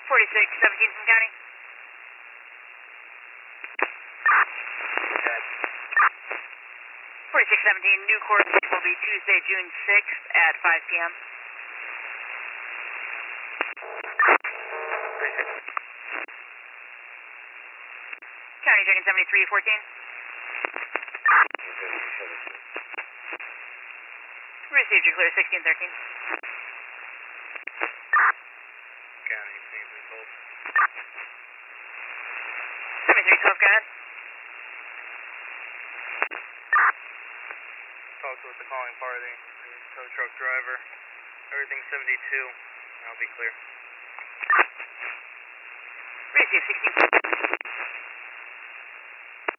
4617 from county. 4617, new course will be Tuesday, June 6th at 5 p.m. County checking 7314. Received your clear 1613. County, please hold. 7312, go ahead. Talked with the calling party, the tow truck driver. Everything's 72. I'll be clear. Received 16.